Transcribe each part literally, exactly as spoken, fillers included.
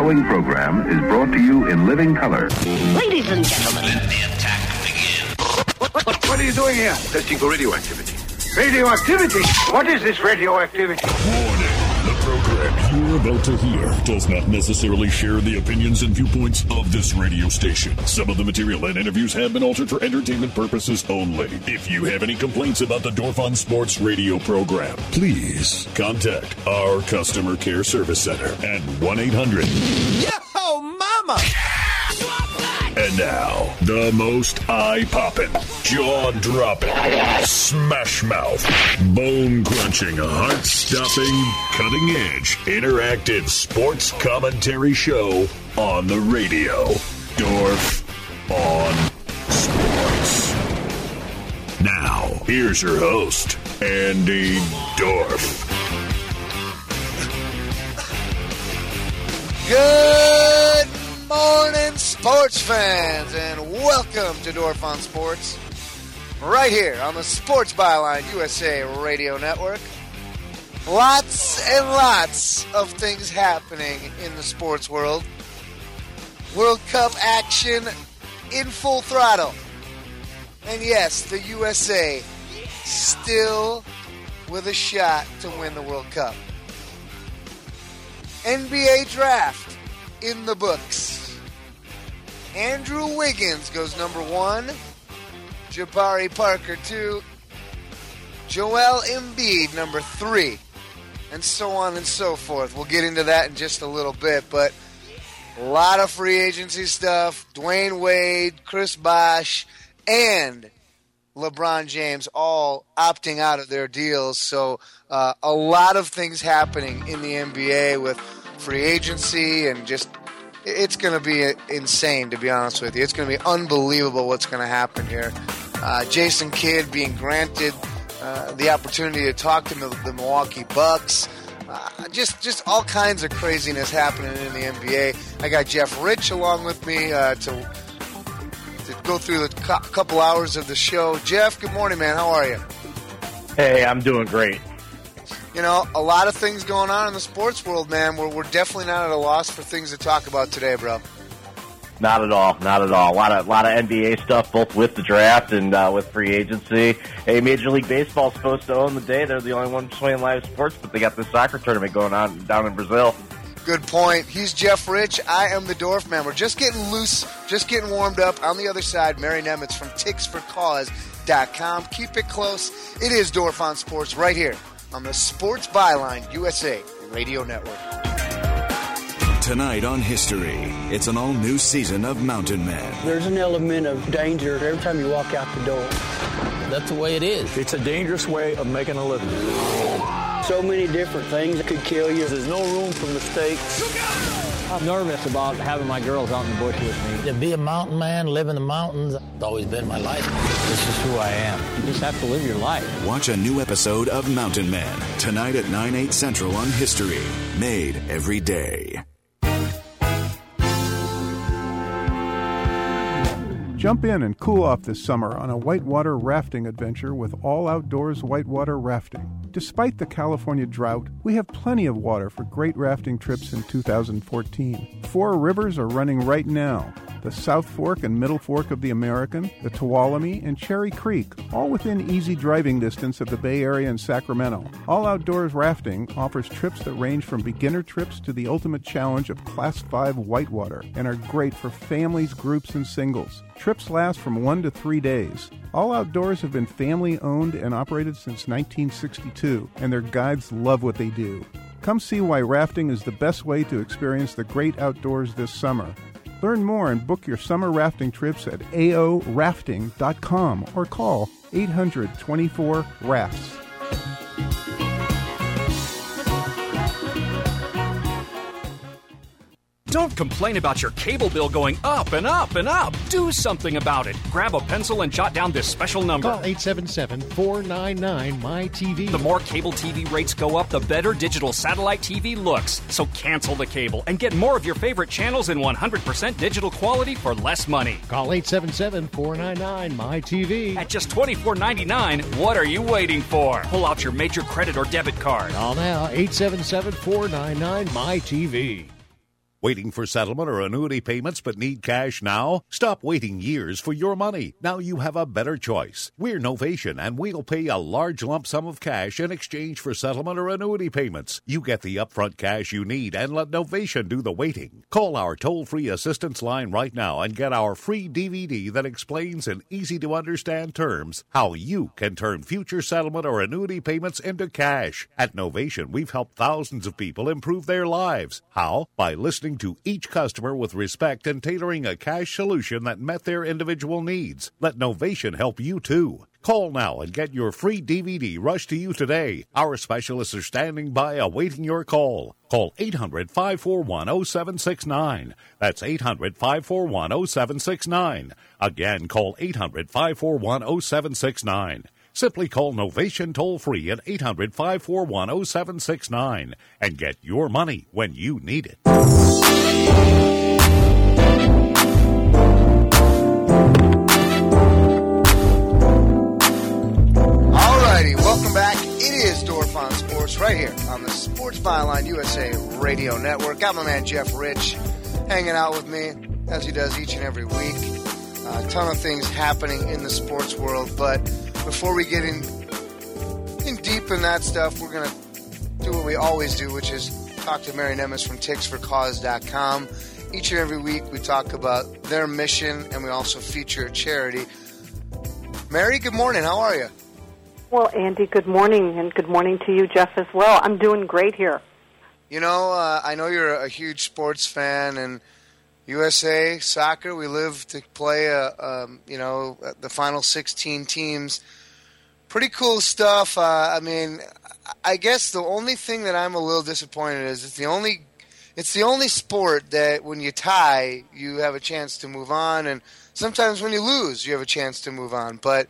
following program is brought to you in living color. Ladies and gentlemen, let the attack begin. What, what, what are you doing here? Testing for radioactivity. Radioactivity? What is this radioactivity? Warning. The program you're about to hear does not necessarily share the opinions and viewpoints of this radio station. Some of the material and interviews have been altered for entertainment purposes only. If you have any complaints about the Dorf on Sports radio program, please contact our customer care service center at one eight hundred Yo, mama! And now, the most eye-popping, jaw-dropping, smash-mouth, bone-crunching, heart-stopping, cutting-edge, interactive sports commentary show on the radio. Dorf on Sports. Now, here's your host, Andy Dorf. Good morning, sports fans, and welcome to Dorf on Sports, right here on the Sports Byline U S A Radio Network. Lots and lots of things happening in the sports world. World Cup action in full throttle. And yes, the U S A still with a shot to win the World Cup. N B A draft in the books. Andrew Wiggins goes number one. Jabari Parker two. Joel Embiid number three. And so on and so forth. We'll get into that in just a little bit, but a lot of free agency stuff. Dwayne Wade, Chris Bosh, and LeBron James all opting out of their deals. So uh, a lot of things happening in the N B A with free agency, and just it's going to be insane, to be honest with you. It's going to be unbelievable what's going to happen here. Uh, Jason Kidd being granted uh, the opportunity to talk to the, the Milwaukee Bucks. Uh, just just all kinds of craziness happening in the N B A. I got Jeff Rich along with me uh, to to go through the co- couple hours of the show. Jeff, good morning, man. How are you? Hey, I'm doing great. You know, a lot of things going on in the sports world, man. We're, we're definitely not at a loss for things to talk about today, bro. Not at all, not at all. A lot of, lot of N B A stuff, both with the draft and uh, with free agency. Hey, Major League Baseball's supposed to own the day. They're the only one playing live sports, but they got this soccer tournament going on down in Brazil. Good point. He's Jeff Rich. I am the Dorf Man. We're just getting loose, just getting warmed up. On the other side, Mary Nemitz from ticks for cause dot com. Keep it close. It is Dorf on Sports right here on the Sports Byline U S A Radio Network. Tonight on History, it's an all-new season of Mountain Man. There's an element of danger every time you walk out the door. That's the way it is. It's a dangerous way of making a living. So many different things that could kill you. There's no room for mistakes. I'm nervous about having my girls out in the bush with me. To be a mountain man, live in the mountains, it's always been my life. This is who I am. You just have to live your life. Watch a new episode of Mountain Man tonight at nine, eight Central on History. Made every day. Jump in and cool off this summer on a whitewater rafting adventure with All Outdoors Whitewater Rafting. Despite the California drought, we have plenty of water for great rafting trips in two thousand fourteen. Four rivers are running right now. The South Fork and Middle Fork of the American, the Tuolumne, and Cherry Creek, all within easy driving distance of the Bay Area and Sacramento. All Outdoors Rafting offers trips that range from beginner trips to the ultimate challenge of Class five whitewater and are great for families, groups, and singles. Trips last from one to three days. All Outdoors have been family-owned and operated since nineteen sixty-two, and their guides love what they do. Come see why rafting is the best way to experience the great outdoors this summer. Learn more and book your summer rafting trips at A O rafting dot com or call eight hundred, twenty-four, rafts. Don't complain about your cable bill going up and up and up. Do something about it. Grab a pencil and jot down this special number. Call eight seven seven, four nine nine, M Y T V. The more cable T V rates go up, the better digital satellite T V looks. So cancel the cable and get more of your favorite channels in one hundred percent digital quality for less money. Call eight seven seven, four nine nine, M Y T V. At just twenty-four ninety-nine, what are you waiting for? Pull out your major credit or debit card. Call now, eight seven seven, four nine nine, M Y T V. Waiting for settlement or annuity payments but need cash now? Stop waiting years for your money. Now you have a better choice. We're Novation, and we'll pay a large lump sum of cash in exchange for settlement or annuity payments. You get the upfront cash you need and let Novation do the waiting. Call our toll-free assistance line right now and get our free D V D that explains in easy-to-understand terms how you can turn future settlement or annuity payments into cash. At Novation, we've helped thousands of people improve their lives. How? By listening to each customer with respect and tailoring a cash solution that met their individual needs. Let Novation help you too. Call now and get your free D V D rushed to you today. Our specialists are standing by awaiting your call. Call eight hundred, five four one, oh seven six nine. That's eight hundred, five four one, oh seven six nine. Again, call eight hundred, five four one, oh seven six nine. Simply call Novation toll-free at eight hundred, five four one, oh seven six nine and get your money when you need it. Alrighty, welcome back. It is Dorf on Sports right here on the Sports Byline U S A Radio Network. Got my man Jeff Rich hanging out with me as he does each and every week. Uh, a ton of things happening in the sports world, but before we get in, in deep in that stuff, we're going to do what we always do, which is talk to Mary Nemes from ticks for cause dot com. Each and every week we talk about their mission, and we also feature a charity. Mary, good morning. How are you? Well, Andy, good morning, and good morning to you, Jeff, as well. I'm doing great here. You know, uh, I know you're a huge sports fan, and U S A Soccer, we live to play, a, um, you know, the final sixteen teams. Pretty cool stuff. Uh, I mean, I guess the only thing that I'm a little disappointed is it's the only, it's the only sport that when you tie, you have a chance to move on, and sometimes when you lose, you have a chance to move on. But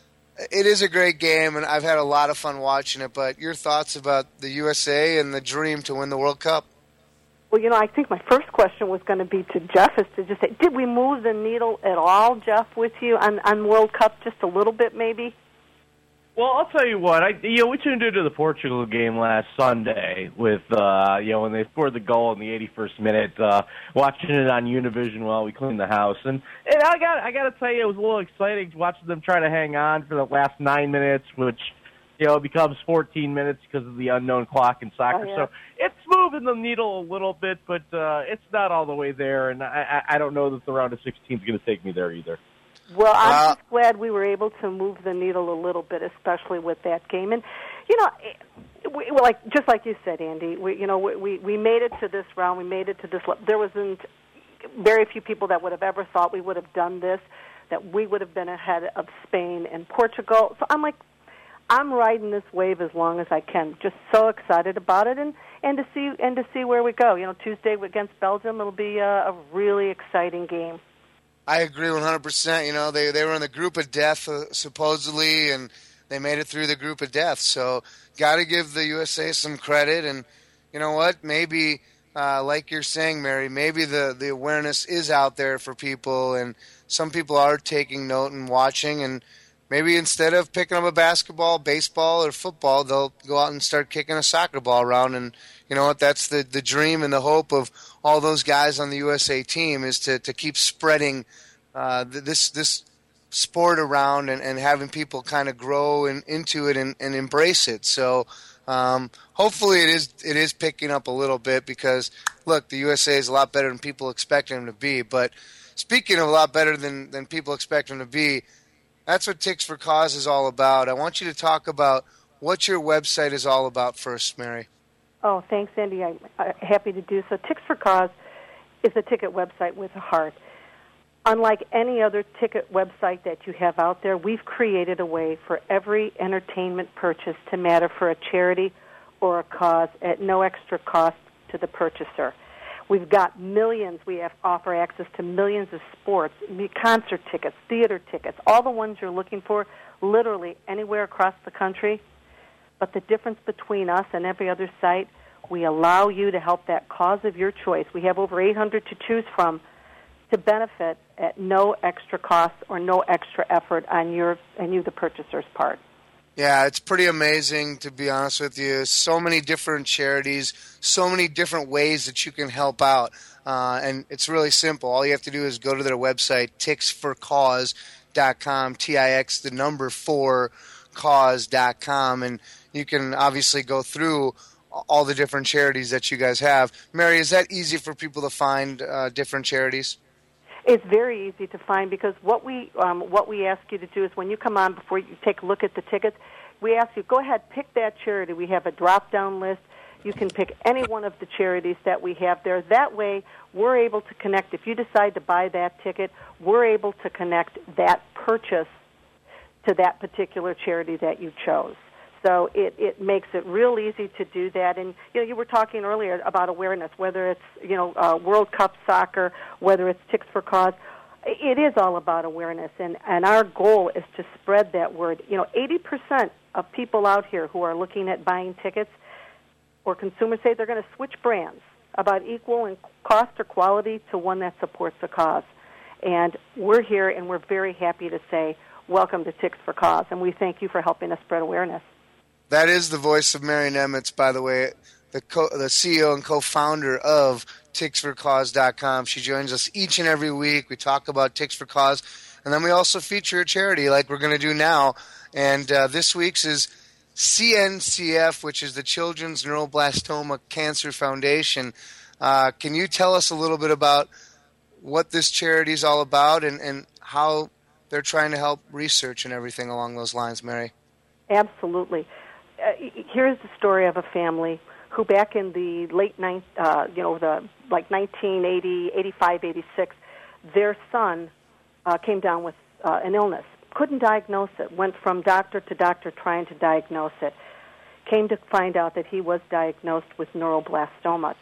it is a great game, and I've had a lot of fun watching it. But your thoughts about the U S A and the dream to win the World Cup? Well, you know, I think my first question was going to be to Jeff, is to just say, did we move the needle at all, Jeff, with you on, on World Cup, just a little bit maybe? Well, I'll tell you what. I you know we tuned into the Portugal game last Sunday with uh, you know when they scored the goal in the eighty-first minute, uh, watching it on Univision while we cleaned the house, and and I got I got to tell you, it was a little exciting watching them try to hang on for the last nine minutes, which you know becomes fourteen minutes because of the unknown clock in soccer. Oh, yeah. So it's moving the needle a little bit, but uh, it's not all the way there, and I I don't know that the round of sixteen is going to take me there either. Well, I'm uh, just glad we were able to move the needle a little bit, especially with that game. And, you know, we, like just like you said, Andy, we, you know, we, we made it to this round. We made it to this. There wasn't very few people that would have ever thought we would have done this, that we would have been ahead of Spain and Portugal. So I'm like, I'm riding this wave as long as I can. Just so excited about it, and, and to see and to see where we go. You know, Tuesday against Belgium, it'll be a, a really exciting game. I agree one hundred percent. You know, they they were in the group of death, uh, supposedly, and they made it through the group of death. So got to give the U S A some credit. And you know what? Maybe, uh, like you're saying, Mary, maybe the, the awareness is out there for people, and some people are taking note and watching. And maybe instead of picking up a basketball, baseball, or football, they'll go out and start kicking a soccer ball around. And you know what? That's the, the dream and the hope of all those guys on the U S A team, is to, to keep spreading uh, this this sport around, and, and having people kind of grow in, into it and, and embrace it. So um, hopefully it is it is picking up a little bit, because, look, the U S A is a lot better than people expect them to be. But speaking of a lot better than, than people expect them to be, that's what Ticks for Cause is all about. I want you to talk about what your website is all about first, Mary. Oh, thanks, Andy. I'm happy to do so. Ticks for Cause is a ticket website with a heart. Unlike any other ticket website that you have out there, we've created a way for every entertainment purchase to matter for a charity or a cause at no extra cost to the purchaser. We've got millions. We have offer access to millions of sports, concert tickets, theater tickets, all the ones you're looking for, literally anywhere across the country. But the difference between us and every other site, we allow you to help that cause of your choice. We have over eight hundred to choose from to benefit at no extra cost or no extra effort on your and you, the purchaser's part. Yeah, it's pretty amazing, to be honest with you. So many different charities, so many different ways that you can help out. Uh, and it's really simple. All you have to do is go to their website, tix for cause dot com, T I X, the number four, cause dot com, and you can obviously go through all the different charities that you guys have. Mary, is that easy for people to find uh, different charities? It's very easy to find because what we um, what we ask you to do is when you come on, before you take a look at the tickets, we ask you, go ahead, pick that charity. We have a drop-down list. You can pick any one of the charities that we have there. That way, we're able to connect. If you decide to buy that ticket, we're able to connect that purchase to that particular charity that you chose. So it, it makes it real easy to do that. And, you know, you were talking earlier about awareness, whether it's, you know, uh, World Cup soccer, whether it's Ticks for Cause. It is all about awareness, and, and our goal is to spread that word. You know, eighty percent of people out here who are looking at buying tickets or consumers say they're going to switch brands about equal in cost or quality to one that supports the cause. And we're here, and we're very happy to say, welcome to Ticks for Cause, and we thank you for helping us spread awareness. That is the voice of Mary Nemitz, by the way, the co- the C E O and co-founder of tix for cause dot com. She joins us each and every week. We talk about Ticks for Cause, and then we also feature a charity like we're going to do now. And uh, this week's is C N C F, which is the Children's Neuroblastoma Cancer Foundation. Uh, can you tell us a little bit about what this charity is all about and, and how they're trying to help research and everything along those lines, Mary? Absolutely. Uh, here's the story of a family who back in the late, nine, uh, you know, the like nineteen eighty, eighty-five, eighty-six, their son uh, came down with uh, an illness. Couldn't diagnose it. Went from doctor to doctor trying to diagnose it. Came to find out that he was diagnosed with neuroblastoma.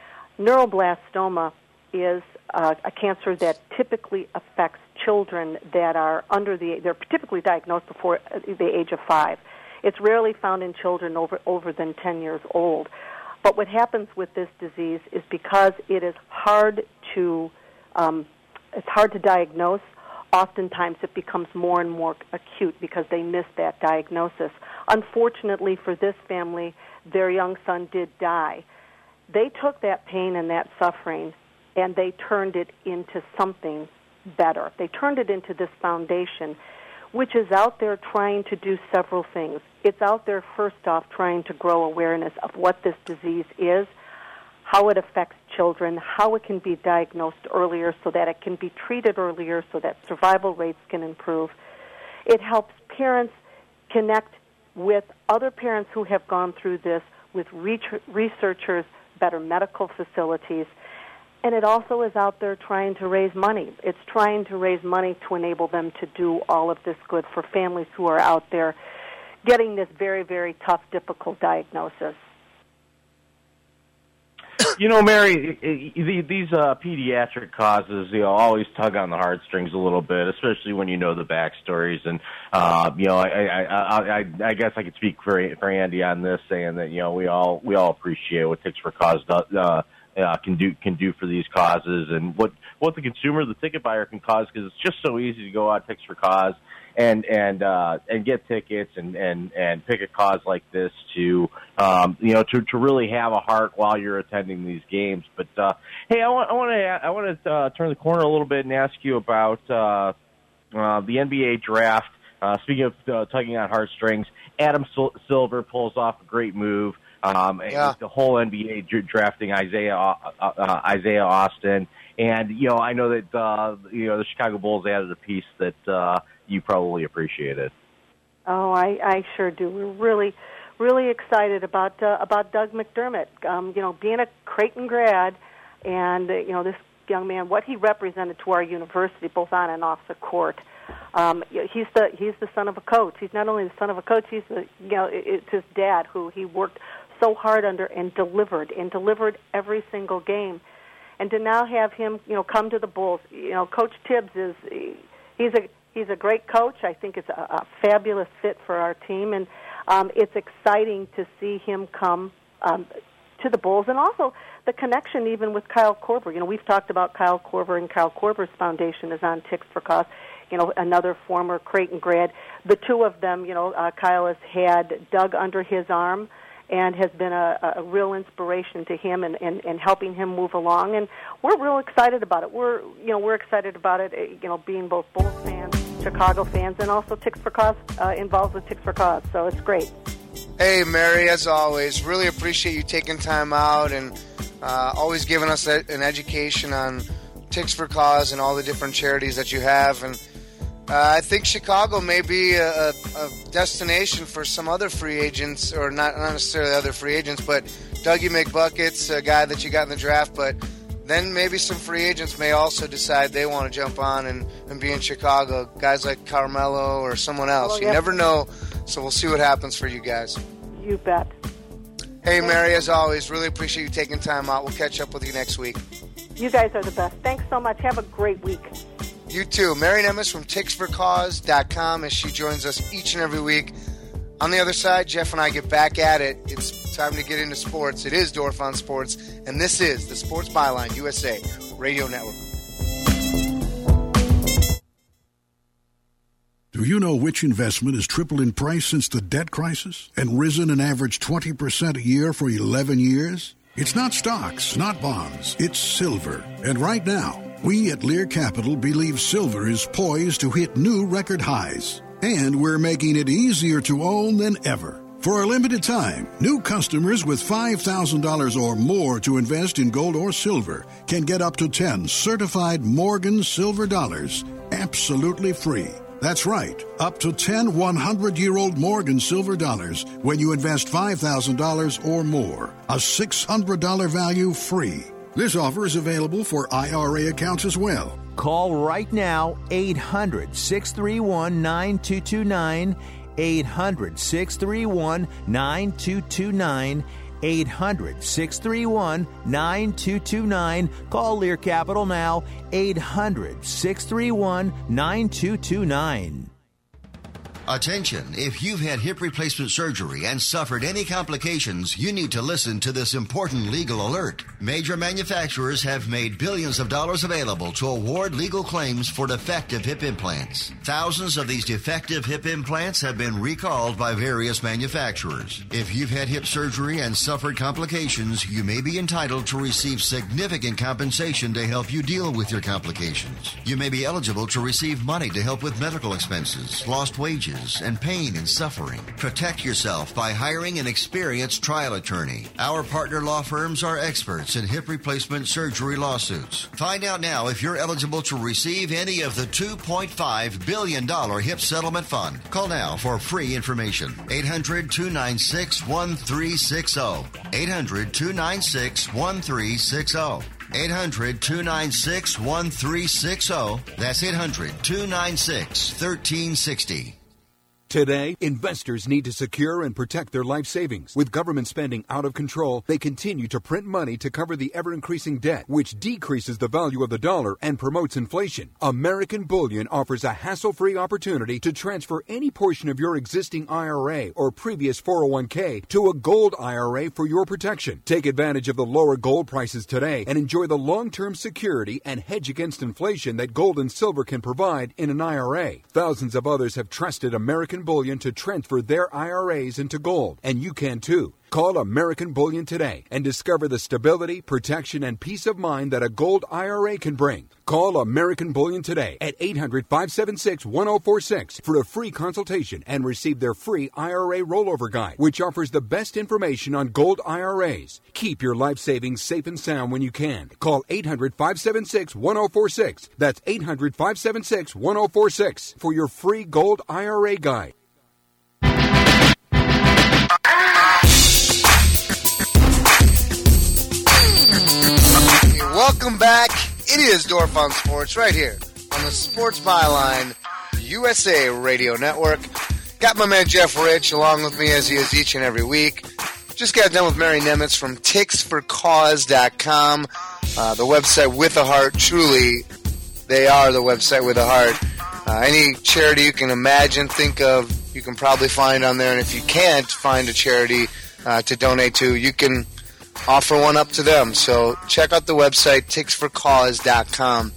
Neuroblastoma is uh, a cancer that typically affects children that are under the, they're typically diagnosed before the age of five. It's rarely found in children over, over than ten years old. But what happens with this disease is because it is hard to, um, it's hard to diagnose, oftentimes it becomes more and more acute because they miss that diagnosis. Unfortunately for this family, their young son did die. They took that pain and that suffering and they turned it into something better. They turned it into this foundation, which is out there trying to do several things. It's out there, first off, trying to grow awareness of what this disease is, how it affects children, how it can be diagnosed earlier so that it can be treated earlier so that survival rates can improve. It helps parents connect with other parents who have gone through this, with researchers, better medical facilities. And it also is out there trying to raise money. It's trying to raise money to enable them to do all of this good for families who are out there getting this very, very tough, difficult diagnosis. You know, Mary, these uh, pediatric causes, you know, always tug on the heartstrings a little bit, especially when you know the backstories. And, uh, you know, I, I, I, I, I guess I could speak for, for Andy on this, saying that, you know, we all we all appreciate what Ticks for Cause does, uh, uh, can do can do for these causes, and what what the consumer, the ticket buyer, can cause, because it's just so easy to go out Ticks for Cause and and uh, and get tickets and, and, and pick a cause like this to um, you know to, to really have a heart while you're attending these games. But uh, hey, I want I want to I want to uh, turn the corner a little bit and ask you about uh, uh, the N B A draft. Uh, speaking of uh, tugging on heartstrings, Adam Sil- Silver pulls off a great move. Um, yeah. The whole N B A drafting Isaiah uh, uh, Isaiah Austin, and you know I know that uh, you know the Chicago Bulls added a piece that uh, you probably appreciated. Oh, I, I sure do. We're really, really excited about uh, about Doug McDermott. Um, you know, being a Creighton grad, and uh, you know this young man, what he represented to our university, both on and off the court. Um, he's the he's the son of a coach. He's not only the son of a coach. He's the you know it's his dad who he worked so hard under and delivered and delivered every single game. And to now have him, you know, come to the Bulls. You know, Coach Tibbs is he's a he's a great coach. I think it's a, a fabulous fit for our team, and um, it's exciting to see him come um, to the Bulls, and also the connection even with Kyle Korver. You know, we've talked about Kyle Korver, and Kyle Korver's foundation is on Ticks for Cause. You know, another former Creighton grad. The two of them, you know, uh, Kyle has had Doug under his arm and has been a, a real inspiration to him and, and, and helping him move along. And we're real excited about it. We're, you know, we're excited about it, you know, being both Bulls fans, Chicago fans, and also Ticks for Cause, uh, involved with Ticks for Cause. So it's great. Hey, Mary, as always, really appreciate you taking time out and uh, always giving us a, an education on Ticks for Cause and all the different charities that you have. And Uh, I think Chicago may be a, a destination for some other free agents, or not, not necessarily other free agents, but Dougie McBuckets, a guy that you got in the draft, but then maybe some free agents may also decide they want to jump on and, and be in Chicago, guys like Carmelo or someone else. Well, you yeah. never know, so we'll see what happens for you guys. You bet. Hey, Mary, as always, really appreciate you taking time out. We'll catch up with you next week. You guys are the best. Thanks so much. Have a great week. You too. Mary Nemes from ticks for cause dot com as she joins us each and every week. On the other side, Jeff and I get back at it. It's time to get into sports. It is Dorf on Sports, and this is the Sports Byline U S A Radio Network. Do you know which investment has tripled in price since the debt crisis and risen an average twenty percent a year for eleven years? It's not stocks, not bonds. It's silver. And right now, we at Lear Capital believe silver is poised to hit new record highs. And we're making it easier to own than ever. For a limited time, new customers with five thousand dollars or more to invest in gold or silver can get up to ten certified Morgan silver dollars absolutely free. That's right, up to ten hundred-year-old Morgan silver dollars when you invest five thousand dollars or more. A six hundred dollars value free. This offer is available for I R A accounts as well. Call right now, eight hundred, six three one, nine two two nine, eight hundred, six three one, nine two two nine, eight hundred, six three one, nine two two nine. Call Lear Capital now, eight hundred, six three one, nine two two nine. Attention, if you've had hip replacement surgery and suffered any complications, you need to listen to this important legal alert. Major manufacturers have made billions of dollars available to award legal claims for defective hip implants. Thousands of these defective hip implants have been recalled by various manufacturers. If you've had hip surgery and suffered complications, you may be entitled to receive significant compensation to help you deal with your complications. You may be eligible to receive money to help with medical expenses, lost wages, and pain and suffering. Protect yourself by hiring an experienced trial attorney. Our partner law firms are experts in hip replacement surgery lawsuits. Find out now if you're eligible to receive any of the two point five billion dollars HIP settlement fund. Call now for free information. eight hundred, two nine six, one three six zero. eight hundred, two nine six, one three six zero. eight hundred, two nine six, one three six zero. That's eight hundred, two nine six, one three six zero. Today, investors need to secure and protect their life savings. With government spending out of control, they continue to print money to cover the ever-increasing debt, which decreases the value of the dollar and promotes inflation. American Bullion offers a hassle-free opportunity to transfer any portion of your existing I R A or previous four oh one k to a gold I R A for your protection. Take advantage of the lower gold prices today and enjoy the long-term security and hedge against inflation that gold and silver can provide in an I R A. Thousands of others have trusted American Bullion to transfer their I R As into gold, and you can too. Call American Bullion today and discover the stability, protection, and peace of mind that a gold I R A can bring. Call American Bullion today at eight hundred, five seven six, one oh four six for a free consultation and receive their free I R A rollover guide, which offers the best information on gold I R As. Keep your life savings safe and sound when you can. Call eight hundred, five seven six, one oh four six. That's eight hundred, five seven six, one oh four six for your free gold I R A guide. Welcome back. It is Dorf on Sports right here on the Sports Byline U S A Radio Network. Got my man Jeff Rich along with me as he is each and every week. Just got done with Mary Nemitz from ticks for cause dot com, uh, the website with a heart. Truly, they are the website with a heart. Uh, any charity you can imagine, think of, you can probably find on there. And if you can't find a charity uh, to donate to, you can offer one up to them. So check out the website, ticks for cause dot com.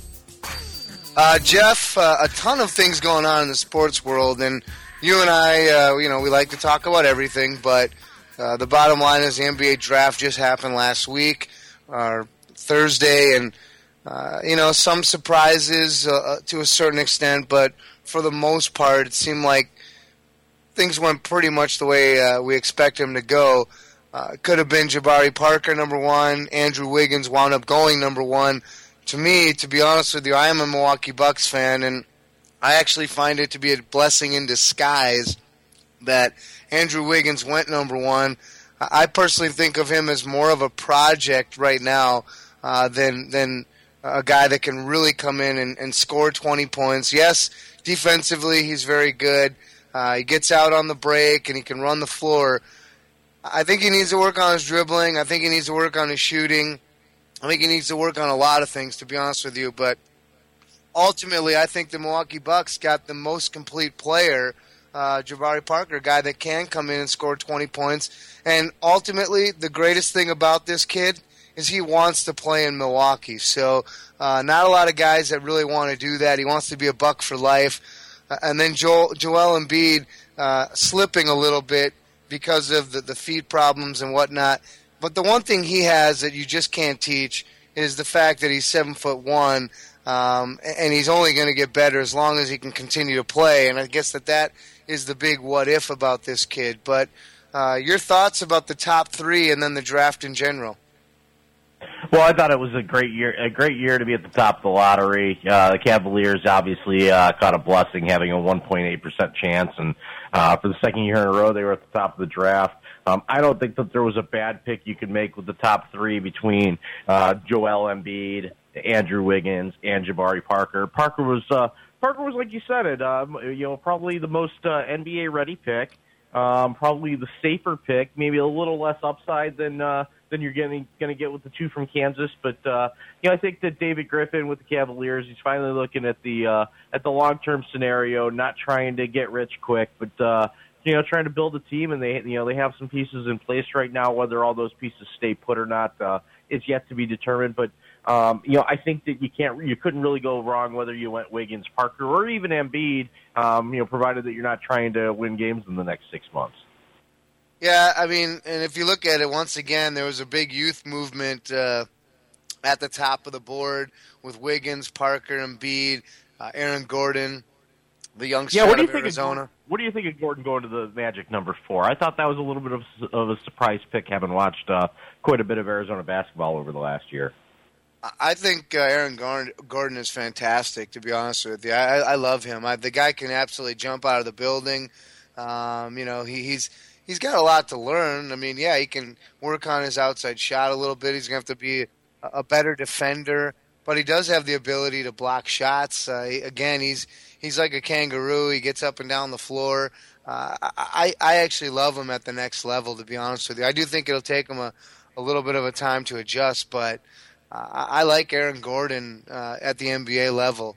Uh, Jeff, uh, a ton of things going on in the sports world, and you and I, uh, you know, we like to talk about everything, but uh, the bottom line is the N B A draft just happened last week, or Thursday, and, uh, you know, some surprises uh, to a certain extent, but for the most part, it seemed like things went pretty much the way uh, we expect them to go. Uh, could have been Jabari Parker, number one. Andrew Wiggins wound up going number one. To me, to be honest with you, I am a Milwaukee Bucks fan, and I actually find it to be a blessing in disguise that Andrew Wiggins went number one. I personally think of him as more of a project right now uh, than than a guy that can really come in and, and score twenty points. Yes, defensively he's very good. Uh, he gets out on the break and he can run the floor. I think he needs to work on his dribbling. I think he needs to work on his shooting. I think he needs to work on a lot of things, to be honest with you. But ultimately, I think the Milwaukee Bucks got the most complete player, uh, Jabari Parker, a guy that can come in and score twenty points. And ultimately, the greatest thing about this kid is he wants to play in Milwaukee. So uh, not a lot of guys that really want to do that. He wants to be a Buck for life. Uh, and then Joel, Joel Embiid uh, slipping a little bit because of the, the feet problems and whatnot. But the one thing he has that you just can't teach is the fact that he's seven foot one, um, and he's only going to get better as long as he can continue to play. And I guess that that is the big what if about this kid. But uh, your thoughts about the top three and then the draft in general? Well, I thought it was a great year, a great year to be at the top of the lottery. Uh, the Cavaliers obviously uh, caught a blessing, having a one point eight percent chance, and uh, for the second year in a row, they were at the top of the draft. Um, I don't think that there was a bad pick you could make with the top three between uh, Joel Embiid, Andrew Wiggins, and Jabari Parker. Parker was uh, Parker was like you said it, um, you know, probably the most uh, N B A ready pick, um, probably the safer pick, maybe a little less upside than uh, than you're going to get with the two from Kansas. But uh, you know, I think that David Griffin with the Cavaliers, he's finally looking at the uh, at the long term scenario, not trying to get rich quick, but uh, you know, trying to build a team, and they, you know, they have some pieces in place right now. Whether all those pieces stay put or not uh, is yet to be determined. But um, you know, I think that you can't, you couldn't really go wrong whether you went Wiggins, Parker, or even Embiid. Um, you know, provided that you're not trying to win games in the next six months. Yeah, I mean, and if you look at it once again, there was a big youth movement uh, at the top of the board with Wiggins, Parker, Embiid, uh, Aaron Gordon, the youngster yeah, what do you out of think Arizona. Of, what do you think of Gordon going to the Magic number four? I thought that was a little bit of, of a surprise pick, having watched uh, quite a bit of Arizona basketball over the last year. I think uh, Aaron Gordon is fantastic, to be honest with you. I, I love him. I, the guy can absolutely jump out of the building. Um, you know, he, he's he's got a lot to learn. I mean, yeah, he can work on his outside shot a little bit. He's going to have to be a, a better defender, but he does have the ability to block shots. Uh, he, again, he's he's like a kangaroo. He gets up and down the floor. Uh, I, I actually love him at the next level, to be honest with you. I do think it'll take him a, a little bit of a time to adjust, but uh, I like Aaron Gordon uh, at the N B A level.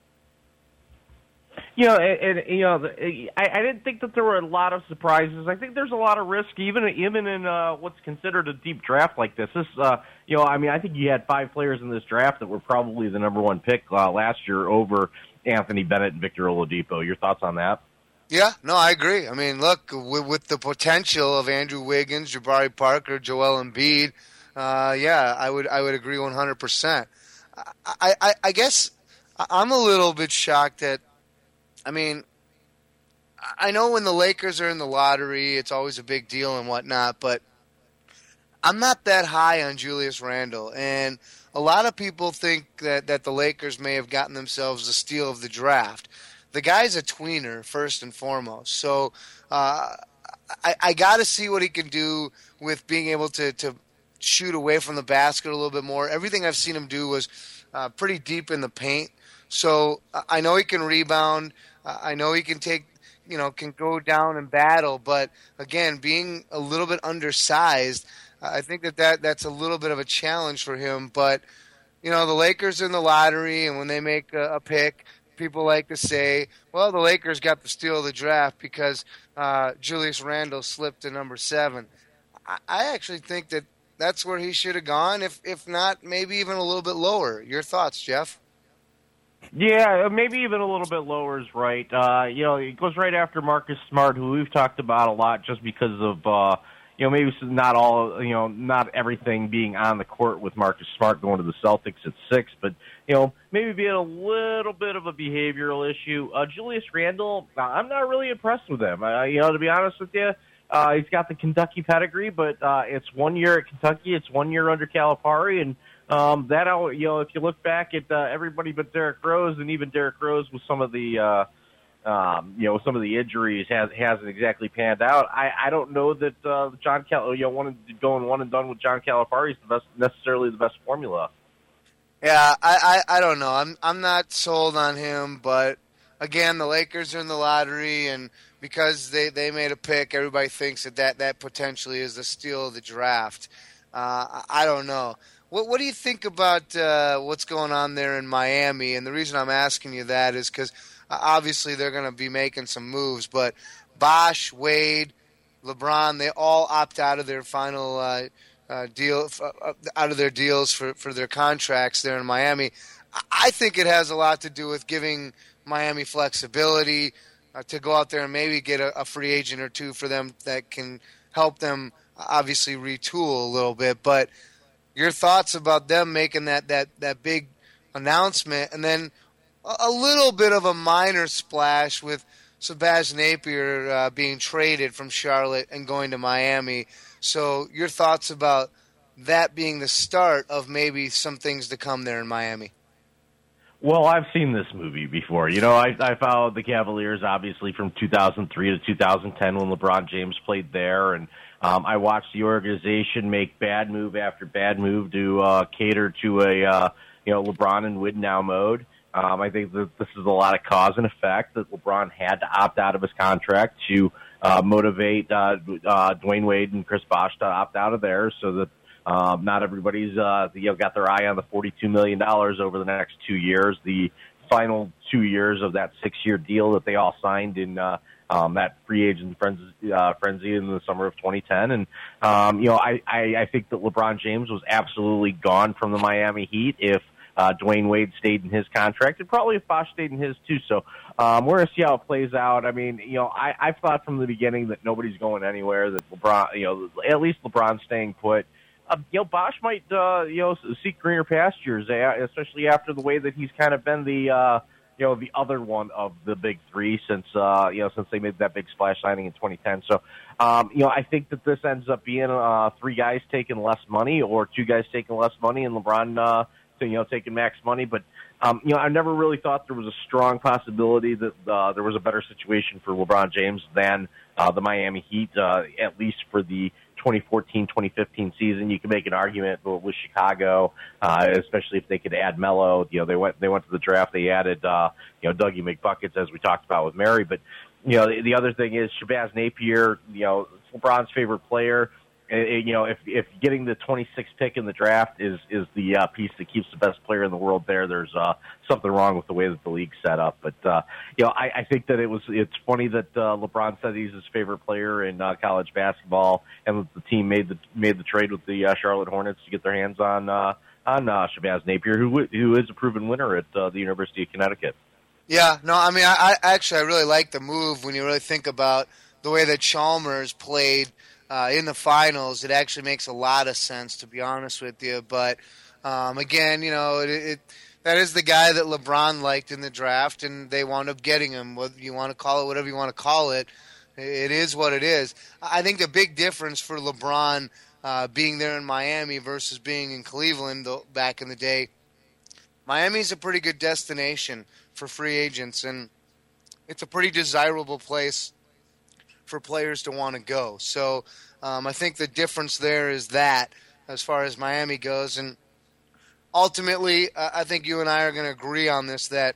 You know, and, and you know, I, I didn't think that there were a lot of surprises. I think there's a lot of risk, even even in uh, what's considered a deep draft like this. This, uh, you know, I mean, I think you had five players in this draft that were probably the number one pick uh, last year over Anthony Bennett and Victor Oladipo. Your thoughts on that? Yeah, no, I agree. I mean, look, with, with the potential of Andrew Wiggins, Jabari Parker, Joel Embiid, uh, yeah, I would I would agree one hundred percent. I, I, I guess I'm a little bit shocked that, I mean, I know when the Lakers are in the lottery, it's always a big deal and whatnot, but I'm not that high on Julius Randle. And a lot of people think that, that the Lakers may have gotten themselves the steal of the draft. The guy's a tweener, first and foremost. So uh, I, I got to see what he can do with being able to, to shoot away from the basket a little bit more. Everything I've seen him do was uh, pretty deep in the paint. So I know he can rebound. I know he can take, you know, can go down and battle. But, again, being a little bit undersized, I think that, that that's a little bit of a challenge for him. But, you know, the Lakers are in the lottery, and when they make a, a pick, people like to say, well, the Lakers got the steal of the draft because uh, Julius Randle slipped to number seven. I, I actually think that that's where he should have gone. If if not, maybe even a little bit lower. Your thoughts, Jeff? Yeah, maybe even a little bit lower is right. Uh, you know, it goes right after Marcus Smart, who we've talked about a lot just because of, uh, you know, maybe not all, you know, not everything being on the court with Marcus Smart going to the Celtics at six, but, you know, maybe being a little bit of a behavioral issue. Uh, Julius Randle, I'm not really impressed with him. Uh, you know, to be honest with you, uh, he's got the Kentucky pedigree, but uh, it's one year at Kentucky, it's one year under Calipari, and Um, that, you know, if you look back at uh, everybody but Derrick Rose, and even Derrick Rose with some of the, uh, um, you know, some of the injuries has, hasn't exactly panned out. I, I don't know that uh, John Cal, you know, one going one and done with John Calipari is the best, necessarily the best formula. Yeah, I, I, I don't know. I'm I'm not sold on him, but again, the Lakers are in the lottery, and because they, they made a pick, everybody thinks that, that that potentially is the steal of the draft. Uh, I, I don't know. What, what do you think about uh, what's going on there in Miami? And the reason I'm asking you that is because uh, obviously they're going to be making some moves, but Bosh, Wade, LeBron, they all opt out of their final uh, uh, deal, uh, out of their deals for, for their contracts there in Miami. I think it has a lot to do with giving Miami flexibility uh, to go out there and maybe get a, a free agent or two for them that can help them obviously retool a little bit, but your thoughts about them making that, that, that big announcement, and then a, a little bit of a minor splash with Shabazz Napier uh, being traded from Charlotte and going to Miami. So your thoughts about that being the start of maybe some things to come there in Miami? Well, I've seen this movie before. You know, I, I followed the Cavaliers, obviously, from two thousand three to two thousand ten when LeBron James played there, and Um, I watched the organization make bad move after bad move to uh, cater to a uh, you know LeBron and win now mode. Um, I think that this is a lot of cause and effect that LeBron had to opt out of his contract to uh, motivate uh, uh, Dwayne Wade and Chris Bosh to opt out of theirs, so that um, not everybody's uh, you know got their eye on the forty-two million dollars over the next two years, the final two years of that six-year deal that they all signed in. Uh, Um, that free agent frenzy, uh, frenzy in the summer of twenty ten. And, um, you know, I, I, I think that LeBron James was absolutely gone from the Miami Heat if uh, Dwayne Wade stayed in his contract, and probably if Bosh stayed in his too. So um, we're going to see how it plays out. I mean, you know, I, I've thought from the beginning that nobody's going anywhere, that LeBron, you know, at least LeBron's staying put. Uh, you know, Bosh might, uh, you know, seek greener pastures, especially after the way that he's kind of been the, uh, you know, the other one of the big three since, uh, you know, since they made that big splash signing in twenty ten. So, um, you know, I think that this ends up being uh, three guys taking less money or two guys taking less money and LeBron, uh, you know, taking max money. But, um, you know, I never really thought there was a strong possibility that uh, there was a better situation for LeBron James than uh, the Miami Heat, uh, at least for the twenty fourteen twenty fifteen season. You can make an argument with Chicago, uh, especially if they could add Melo. You know, they went they went to the draft. They added uh, you know Dougie McBuckets, as we talked about with Mary. But you know, the, the other thing is Shabazz Napier. You know, it's LeBron's favorite player. And, you know, if if getting the twenty-sixth pick in the draft is is the uh, piece that keeps the best player in the world there, there's uh, something wrong with the way that the league's set up. But uh, you know, I, I think that it was it's funny that uh, LeBron said he's his favorite player in uh, college basketball, and that the team made the made the trade with the uh, Charlotte Hornets to get their hands on uh, on uh, Shabazz Napier, who who is a proven winner at uh, the University of Connecticut. Yeah, no, I mean, I, I actually I really like the move when you really think about the way that Chalmers played. Uh, in the finals, it actually makes a lot of sense, to be honest with you. But um, again, you know, it, it that is the guy that LeBron liked in the draft, and they wound up getting him. Whether you want to call it whatever you want to call it, it is what it is. I think the big difference for LeBron uh, being there in Miami versus being in Cleveland though, back in the day, Miami's a pretty good destination for free agents, and it's a pretty desirable place for players to want to go. So um, I think the difference there is that as far as Miami goes. And ultimately, uh, I think you and I are going to agree on this, that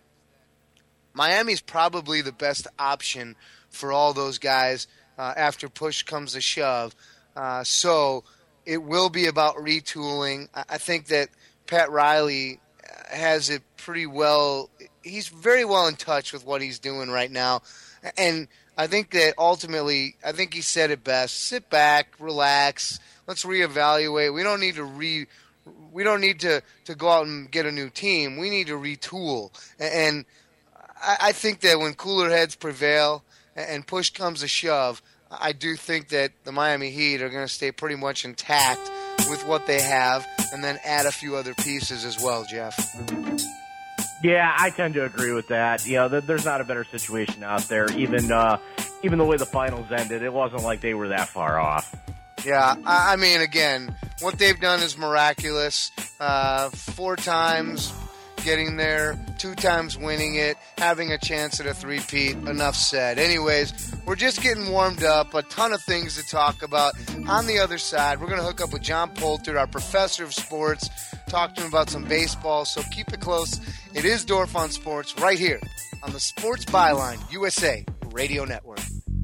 Miami's probably the best option for all those guys uh, after push comes to shove. Uh, so it will be about retooling. I, I think that Pat Riley has it pretty well. He's very well in touch with what he's doing right now. And I think that ultimately, I think he said it best. Sit back, relax. Let's reevaluate. We don't need to re. We don't need to, to go out and get a new team. We need to retool. And I, I think that when cooler heads prevail and push comes to shove, I do think that the Miami Heat are going to stay pretty much intact with what they have, and then add a few other pieces as well, Jeff. Yeah, I tend to agree with that. You know, there's not a better situation out there. Even uh, even the way the finals ended, it wasn't like they were that far off. Yeah, I mean, again, what they've done is miraculous. Uh, four times getting there, two times winning it, having a chance at a three-peat. Enough said. Anyways, we're just getting warmed up. A ton of things to talk about. On the other side, we're going to hook up with John Poulter, our professor of sports, talk to him about some baseball. So keep it close. It is Dorf on Sports right here on the Sports Byline U S A Radio Network.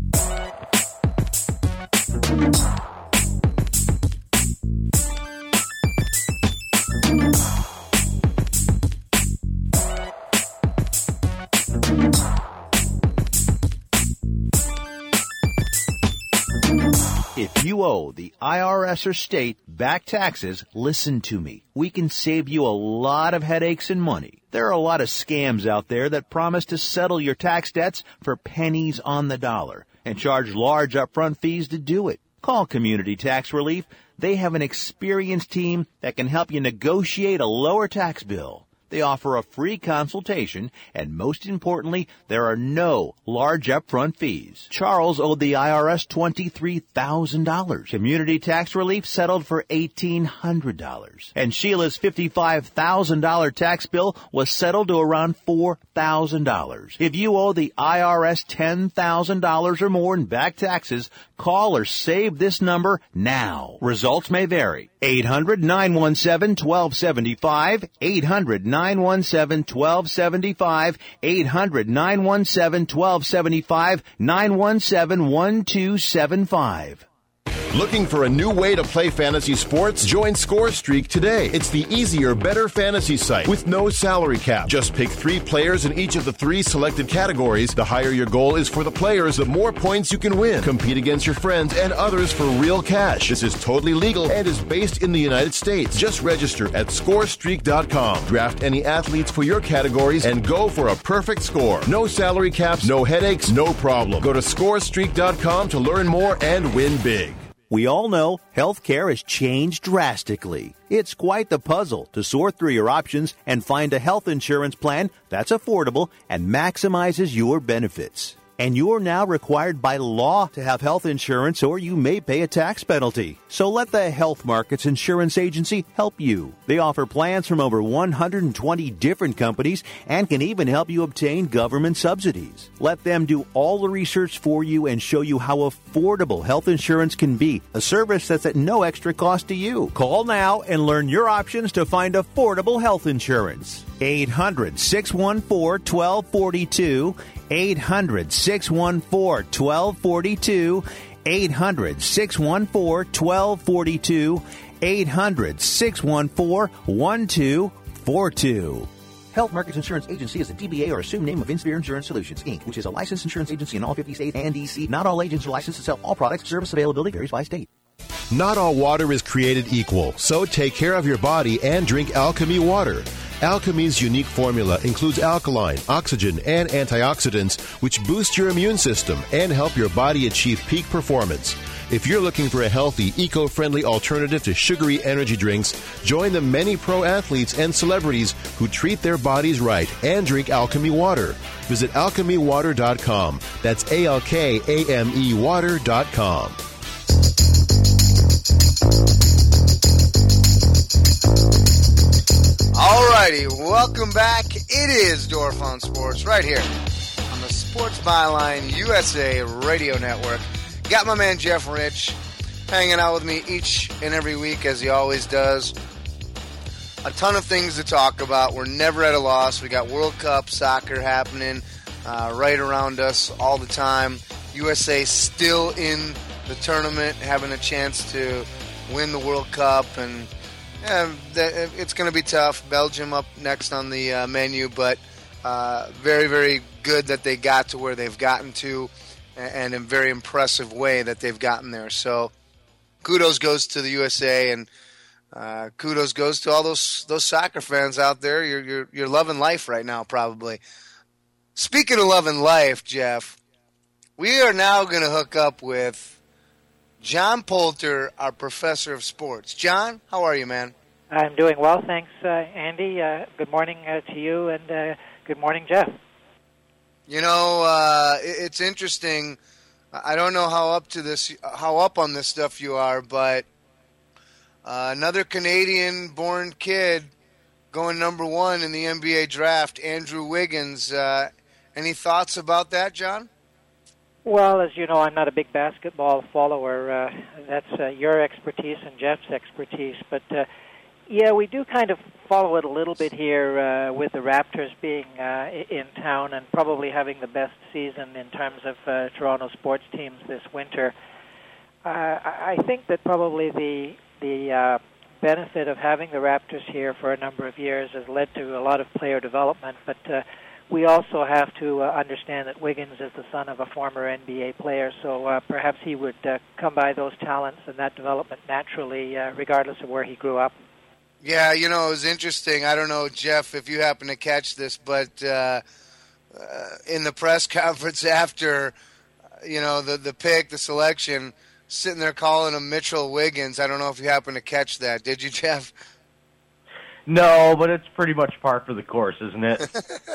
If you owe the I R S or state back taxes, listen to me. We can save you a lot of headaches and money. There are a lot of scams out there that promise to settle your tax debts for pennies on the dollar and charge large upfront fees to do it. Call Community Tax Relief. They have an experienced team that can help you negotiate a lower tax bill. They offer a free consultation, and most importantly, there are no large upfront fees. Charles owed the I R S twenty-three thousand dollars. Community Tax Relief settled for eighteen hundred dollars. And Sheila's fifty-five thousand dollars tax bill was settled to around four thousand dollars. If you owe the I R S ten thousand dollars or more in back taxes, call or save this number now. Results may vary. eight hundred, nine one seven, one two seven five, eight hundred, nine one seven, one two seven five, eight hundred, nine one seven, one two seven five, nine one seven, one two seven five. Looking for a new way to play fantasy sports? Join ScoreStreak today. It's the easier, better fantasy site with no salary cap. Just pick three players in each of the three selected categories. The higher your goal is for the players, the more points you can win. Compete against your friends and others for real cash. This is totally legal and is based in the United States. Just register at score streak dot com. Draft any athletes for your categories and go for a perfect score. No salary caps, no headaches, no problem. Go to score streak dot com to learn more and win big. We all know healthcare has changed drastically. It's quite the puzzle to sort through your options and find a health insurance plan that's affordable and maximizes your benefits. And you're now required by law to have health insurance, or you may pay a tax penalty. So let the Health Markets Insurance Agency help you. They offer plans from over one hundred twenty different companies and can even help you obtain government subsidies. Let them do all the research for you and show you how affordable health insurance can be, a service that's at no extra cost to you. Call now and learn your options to find affordable health insurance. eight hundred, six one four, one two four two. eight hundred, six one four, one two four two, eight hundred, six one four, one two four two, eight hundred, six one four, one two four two. Health Markets Insurance Agency is a D B A or assumed name of Inspire Insurance Solutions, Incorporated, which is a licensed insurance agency in all fifty states and D C. Not all agents are licensed to sell all products. Service availability varies by state. Not all water is created equal, so take care of your body and drink Alchemy water. Alchemy's unique formula includes alkaline, oxygen, and antioxidants, which boost your immune system and help your body achieve peak performance. If you're looking for a healthy, eco-friendly alternative to sugary energy drinks, join the many pro athletes and celebrities who treat their bodies right and drink Alchemy water. Visit alchemy water dot com. That's A L K A M E water dot com. Alrighty, welcome back. It is Dorf on Sports right here on the Sports Byline U S A Radio Network. Got my man Jeff Rich hanging out with me each and every week as he always does. A ton of things to talk about. We're never at a loss. We got World Cup soccer happening uh, right around us all the time. U S A still in the tournament, having a chance to win the World Cup, and yeah, it's going to be tough. Belgium up next on the uh, menu, but Uh, very, very good that they got to where they've gotten to, and in a very impressive way that they've gotten there. So kudos goes to the U S A, and uh, kudos goes to all those those soccer fans out there. You're, you're, you're loving life right now, probably. Speaking of loving life, Jeff, we are now going to hook up with John Poulter, our professor of sports. John, how are you, man? I'm doing well, thanks, uh, Andy. Uh, good morning uh, to you, and uh, good morning, Jeff. You know, uh, it's interesting. I don't know how up to this, how up on this stuff you are, but uh, another Canadian-born kid going number one in the N B A draft, Andrew Wiggins. Uh, any thoughts about that, John? Well, as you know, I'm not a big basketball follower. Uh, that's uh, your expertise and Jeff's expertise. But, uh, yeah, we do kind of follow it a little bit here uh, with the Raptors being uh, in town and probably having the best season in terms of uh, Toronto sports teams this winter. Uh, I think that probably the the uh, benefit of having the Raptors here for a number of years has led to a lot of player development, but uh, we also have to uh, understand that Wiggins is the son of a former N B A player, so uh, perhaps he would uh, come by those talents and that development naturally, uh, regardless of where he grew up. Yeah, you know, it was interesting. I don't know, Jeff, if you happen to catch this, but uh, uh, in the press conference after, you know, the, the pick, the selection, sitting there calling him Mitchell Wiggins. I don't know if you happen to catch that. Did you, Jeff? No, but it's pretty much par for the course, isn't it?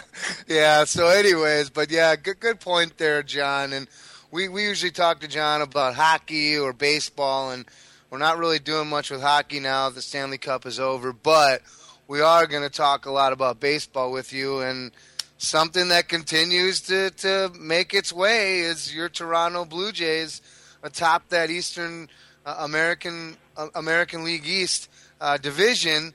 Yeah, so anyways, but yeah, good good point there, John. And we, we usually talk to John about hockey or baseball, and we're not really doing much with hockey now. The Stanley Cup is over, but we are going to talk a lot about baseball with you, and something that continues to, to make its way is your Toronto Blue Jays atop that Eastern uh, American uh, American League East uh, division.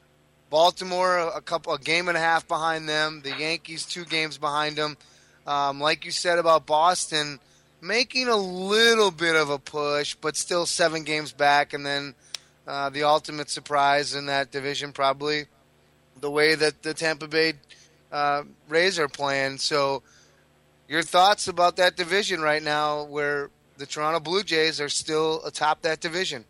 Baltimore a couple a game and a half behind them. The Yankees two games behind them. Um, like you said about Boston, making a little bit of a push, but still seven games back. And then uh, the ultimate surprise in that division, probably the way that the Tampa Bay uh, Rays are playing. So, your thoughts about that division right now, where the Toronto Blue Jays are still atop that division?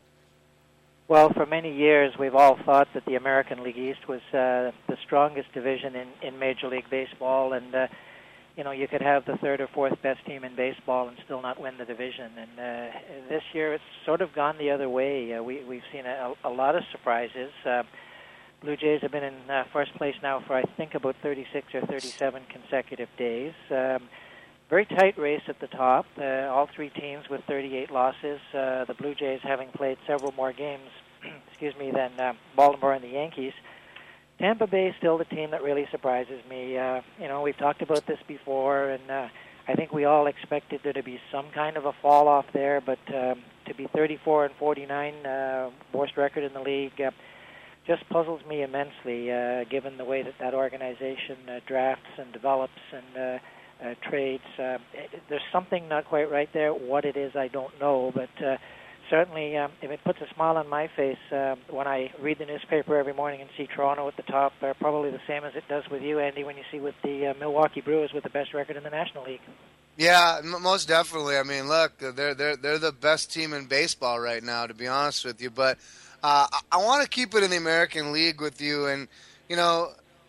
Well, for many years, we've all thought that the American League East was uh, the strongest division in, in Major League Baseball, and uh, you know, you could have the third or fourth best team in baseball and still not win the division. And uh, this year, it's sort of gone the other way. Uh, we, we've seen a, a lot of surprises. Uh, Blue Jays have been in uh, first place now for, I think, about thirty-six or thirty-seven consecutive days. Um, Very tight race at the top. Uh, all three teams with thirty-eight losses. Uh, the Blue Jays having played several more games, excuse me, than uh, Baltimore and the Yankees. Tampa Bay is still the team that really surprises me. Uh, you know, we've talked about this before, and uh, I think we all expected there to be some kind of a fall off there. But um, to be thirty-four and forty-nine, uh, worst record in the league, uh, just puzzles me immensely, uh, given the way that that organization uh, drafts and develops and uh, Uh, trades. Uh, there's something not quite right there. What it is, I don't know, but uh, certainly um, if it puts a smile on my face uh, when I read the newspaper every morning and see Toronto at the top, uh, probably the same as it does with you, Andy, when you see with the uh, Milwaukee Brewers with the best record in the National League. Yeah, m- most definitely. I mean, look, they're they're they're the best team in baseball right now, to be honest with you. But uh, I, I want to keep it in the American League with you, and you know,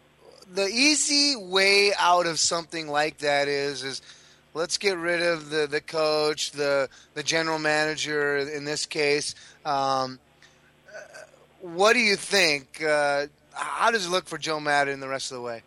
the easy way out of something like that is is let's get rid of the, the coach, the the general manager in this case. Um, what do you think? Uh, how does it look for Joe Maddon the rest of the way?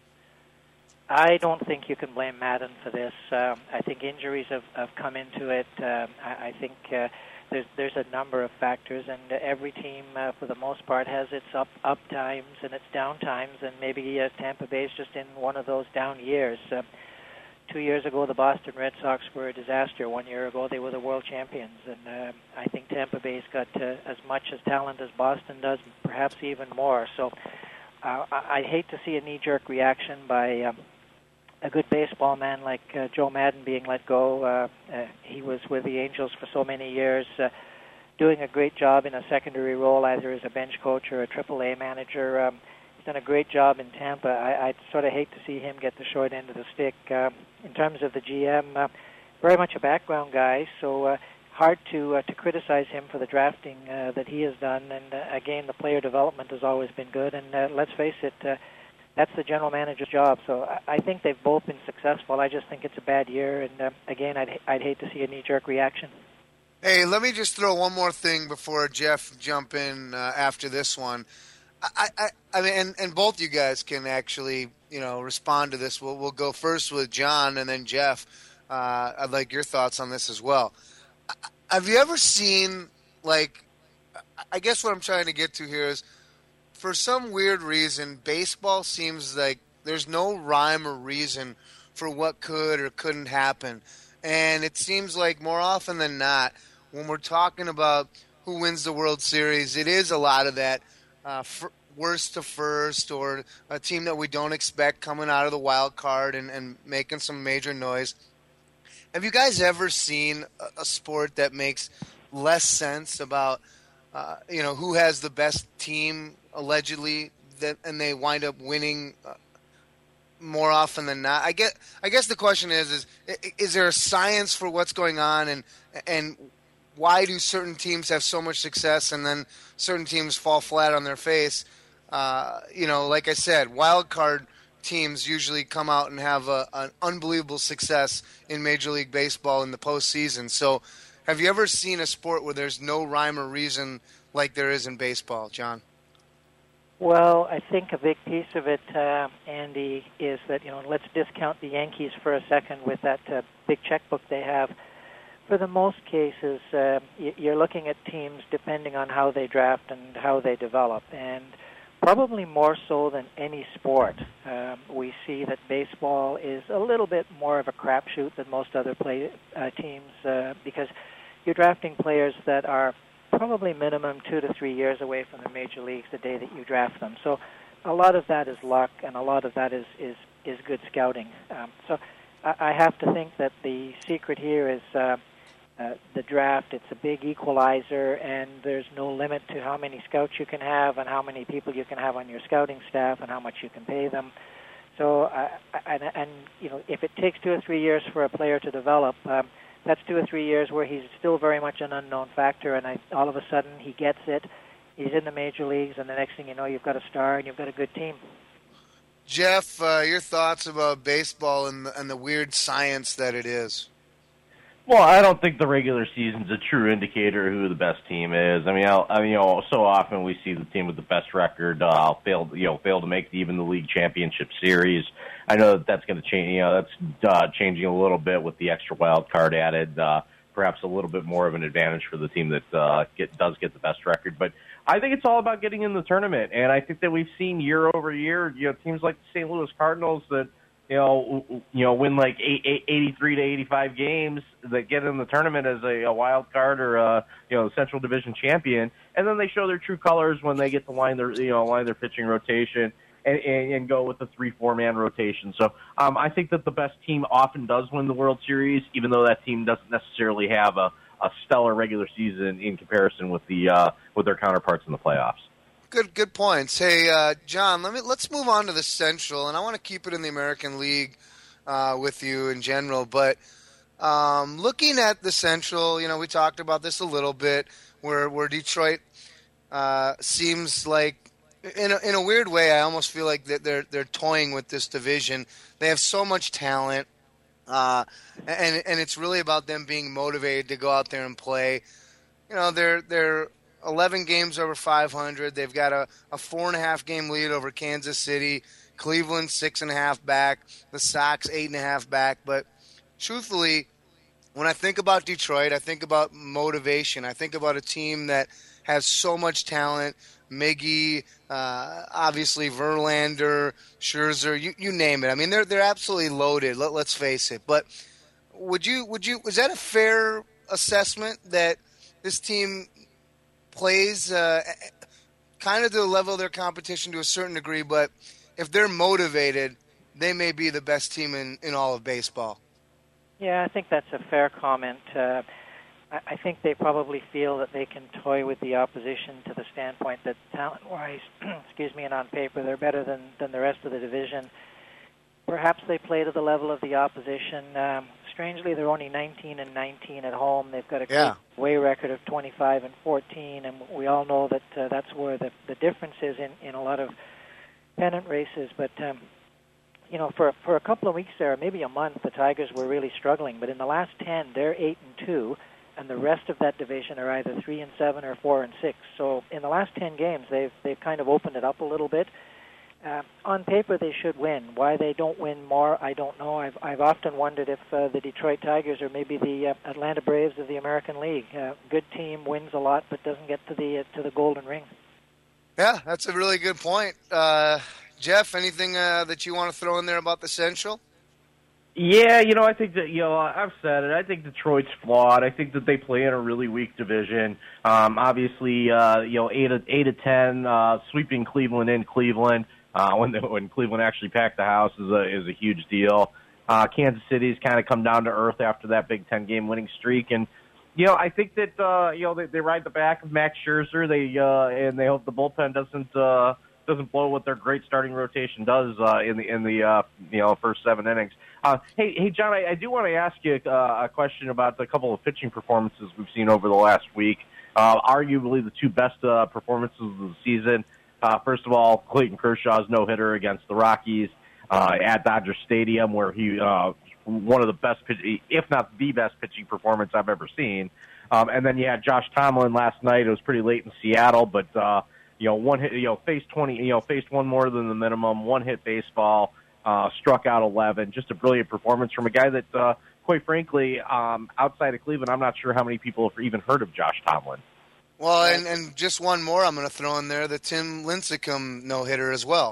I don't think you can blame Maddon for this. Um, I think injuries have, have come into it. Um, I, I think uh, there's there's a number of factors, and every team, uh, for the most part, has its up up times and its down times, and maybe uh, Tampa Bay is just in one of those down years. Uh, two years ago, the Boston Red Sox were a disaster. One year ago, they were the world champions, and uh, I think Tampa Bay's got uh, as much as talent as Boston does, perhaps even more. So uh, I, I hate to see a knee-jerk reaction by um, a good baseball man like uh, Joe Maddon being let go. Uh, uh, he was with the Angels for so many years, uh, doing a great job in a secondary role, either as a bench coach or a triple A manager. Um, he's done a great job in Tampa. I, I'd sort of hate to see him get the short end of the stick. Uh, in terms of the G M, uh, very much a background guy, so uh, hard to uh, to criticize him for the drafting uh, that he has done. And uh, again, the player development has always been good. And uh, let's face it, uh, that's the general manager's job. So I, I think they've both been successful. I just think it's a bad year. And uh, again, I'd I'd hate to see a knee-jerk reaction. Hey, let me just throw one more thing before Jeff jump in uh, after this one. I, I, I mean, and, and both you guys can actually, you know, respond to this. We'll, we'll go first with John and then Jeff. Uh, I'd like your thoughts on this as well. Have you ever seen, like, I guess what I'm trying to get to here is, for some weird reason, baseball seems like there's no rhyme or reason for what could or couldn't happen. And it seems like more often than not, when we're talking about who wins the World Series, it is a lot of that uh, f- worst to first, or a team that we don't expect coming out of the wild card and, and making some major noise. Have you guys ever seen a, a sport that makes less sense about, uh, you know, who has the best team allegedly, that and they wind up winning uh, more often than not? I get. I guess the question is: is is there a science for what's going on, and and why do certain teams have so much success and then certain teams fall flat on their face? Uh, you know, like I said, wild card teams usually come out and have a, an unbelievable success in Major League Baseball in the postseason. So, have you ever seen a sport where there's no rhyme or reason like there is in baseball, John? Well, I think a big piece of it, uh, Andy, is that, you know, let's discount the Yankees for a second with that uh, big checkbook they have. For the most cases, uh, you're looking at teams depending on how they draft and how they develop. And probably more so than any sport, um, we see that baseball is a little bit more of a crapshoot than most other play, uh, teams uh, because you're drafting players that are probably minimum two to three years away from the major leagues the day that you draft them. So a lot of that is luck, and a lot of that is, is, is good scouting. Um, so I, I have to think that the secret here is uh, uh, the draft. It's a big equalizer, and there's no limit to how many scouts you can have and how many people you can have on your scouting staff and how much you can pay them. So, uh, and, and you know, if it takes two or three years for a player to develop, um, that's two or three years where he's still very much an unknown factor, and I, all of a sudden he gets it. He's in the major leagues, and the next thing you know, you've got a star and you've got a good team. Jeff, uh, your thoughts about baseball and the, and the weird science that it is? Well, I don't think the regular season's a true indicator of who the best team is. I mean, I'll, I mean, you know, so often we see the team with the best record uh, fail, you know, fail to make the, even the league championship series. I know that that's going to change. You know, that's uh, changing a little bit with the extra wild card added. Uh, perhaps a little bit more of an advantage for the team that uh, get, does get the best record. But I think it's all about getting in the tournament, and I think that we've seen year over year, you know, teams like the Saint Louis Cardinals that, you know, you know, win like eighty-three to eighty-five games that get in the tournament as a, a wild card or a, you know, Central Division champion, and then they show their true colors when they get to line their, you know, line their pitching rotation and, and, and go with a three, four man rotation. So um, I think that the best team often does win the World Series, even though that team doesn't necessarily have a, a stellar regular season in comparison with the uh, with their counterparts in the playoffs. Good, good points. Hey, uh, John, let me let's move on to the Central, and I want to keep it in the American League uh, with you in general. But um, looking at the Central, you know, we talked about this a little bit, where where Detroit uh, seems like, in a, in a weird way, I almost feel like that they're they're toying with this division. They have so much talent, uh, and and it's really about them being motivated to go out there and play. You know, they're they're. eleven games over five hundred. They've got a, a four and a half game lead over Kansas City. Cleveland six and a half back. The Sox eight and a half back. But truthfully, when I think about Detroit, I think about motivation. I think about a team that has so much talent. Miggy, uh, obviously Verlander, Scherzer, you, you name it. I mean, they're they're absolutely loaded. Let, let's face it. But would you would you was that a fair assessment that this team plays uh, kind of to the level of their competition to a certain degree, but if they're motivated, they may be the best team in, in all of baseball? Yeah, I think that's a fair comment. Uh, I, I think they probably feel that they can toy with the opposition to the standpoint that talent-wise, excuse me, and on paper, they're better than, than the rest of the division. Perhaps they play to the level of the opposition. Um, strangely, they're only nineteen and nineteen at home. They've got a yeah. great away record of twenty-five and fourteen, and we all know that uh, that's where the, the difference is in, in a lot of pennant races. But, um, you know, for for a couple of weeks there, maybe a month, the Tigers were really struggling. But in the last ten, they're eight and two, and the rest of that division are either three and seven or four and six. So in the last ten games, they've they've kind of opened it up a little bit. Uh, on paper, they should win. Why they don't win more, I don't know. I've I've often wondered if uh, the Detroit Tigers or maybe the uh, Atlanta Braves of the American League. Uh, good team, wins a lot, but doesn't get to the uh, to the golden ring. Yeah, that's a really good point. Uh, Jeff, anything uh, that you want to throw in there about the Central? Yeah, you know, I think that, you know, I've said it. I think Detroit's flawed. I think that they play in a really weak division. Um, obviously, uh, you know, eight of eight of ten, uh, sweeping Cleveland in Cleveland. Uh, when the, when Cleveland actually packed the house is a is a huge deal. Uh, Kansas City's kind of come down to earth after that Big Ten game winning streak, and you know I think that uh, you know they, they ride the back of Max Scherzer. They uh, and they hope the bullpen doesn't uh, doesn't blow what their great starting rotation does uh, in the in the uh, you know first seven innings. Uh, hey hey John, I, I do want to ask you uh, a question about a couple of pitching performances we've seen over the last week. Uh, arguably the two best uh, performances of the season. Uh, first of all, Clayton Kershaw's no-hitter against the Rockies uh, at Dodger Stadium, where he uh, one of the best, pitch- if not the best, pitching performance I've ever seen. Um, and then you had Josh Tomlin last night. It was pretty late in Seattle, but uh, you know, one hit, you know, faced twenty, you know, faced one more than the minimum, one hit baseball, uh, struck out eleven. Just a brilliant performance from a guy that, uh, quite frankly, um, outside of Cleveland, I'm not sure how many people have even heard of Josh Tomlin. Well, and, and just one more I'm going to throw in there, the Tim Lincecum no-hitter as well.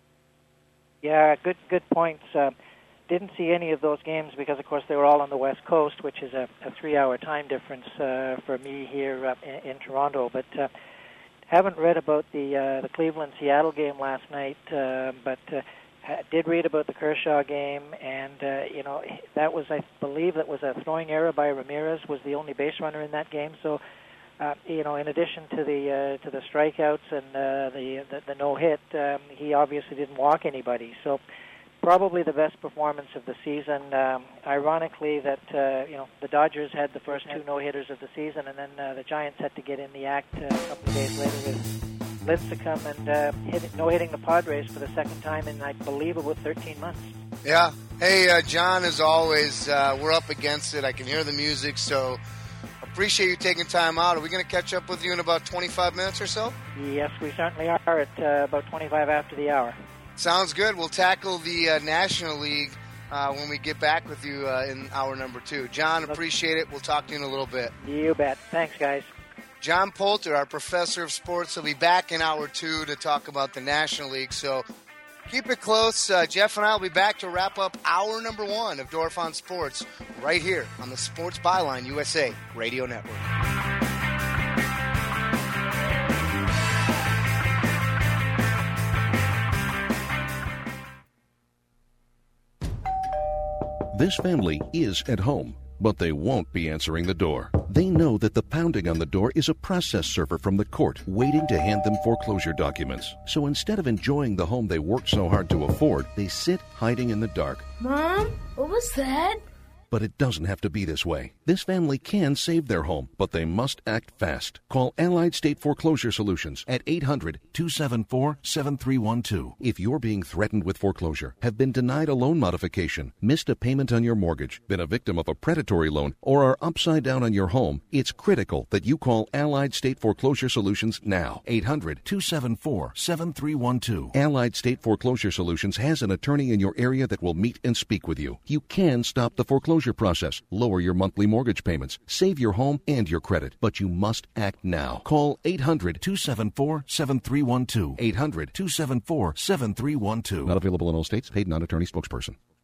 Yeah, good good points. Uh, didn't see any of those games because, of course, they were all on the West Coast, which is a, a three-hour time difference uh, for me here uh, in, in Toronto. But uh, haven't read about the uh, the Cleveland-Seattle game last night, uh, but uh, did read about the Kershaw game, and, uh, you know, that was, I believe, that was a throwing error by Ramirez, was the only base runner in that game, so... Uh, you know, in addition to the uh, to the strikeouts and uh, the, the the no hit, um, he obviously didn't walk anybody. So, probably the best performance of the season. Um, ironically, that uh, you know the Dodgers had the first two no hitters of the season, and then uh, the Giants had to get in the act uh, a couple of days later with Lincecum and uh, hit, no hitting the Padres for the second time in, I believe, about thirteen months. Yeah. Hey, uh, John, as always, uh, we're up against it. I can hear the music, so. Appreciate you taking time out. Are we going to catch up with you in about twenty-five minutes or so? Yes, we certainly are at uh, about twenty-five after the hour. Sounds good. We'll tackle the uh, National League uh, when we get back with you uh, in hour number two. John, appreciate it. We'll talk to you in a little bit. You bet. Thanks, guys. John Poulter, our professor of sports, will be back in hour two to talk about the National League. So keep it close. Uh, Jeff and I will be back to wrap up hour number one of Dorf on Sports right here on the Sports Byline U S A Radio Network. This family is at home, but they won't be answering the door. They know that the pounding on the door is a process server from the court waiting to hand them foreclosure documents. So instead of enjoying the home they worked so hard to afford, they sit hiding in the dark. Mom, what was that? But it doesn't have to be this way. This family can save their home, but they must act fast. Call Allied State Foreclosure Solutions at eight hundred, two seven four, seven three one two. If you're being threatened with foreclosure, have been denied a loan modification, missed a payment on your mortgage, been a victim of a predatory loan, or are upside down on your home, it's critical that you call Allied State Foreclosure Solutions now. eight hundred, two seven four, seven three one two. Allied State Foreclosure Solutions has an attorney in your area that will meet and speak with you. You can stop the foreclosure process, lower your monthly mortgage payments, save your home and your credit, but you must act now. Call eight hundred, two seven four, seven three one two. eight hundred, two seven four, seven three one two. Not available in all states. Paid non-attorney spokesperson.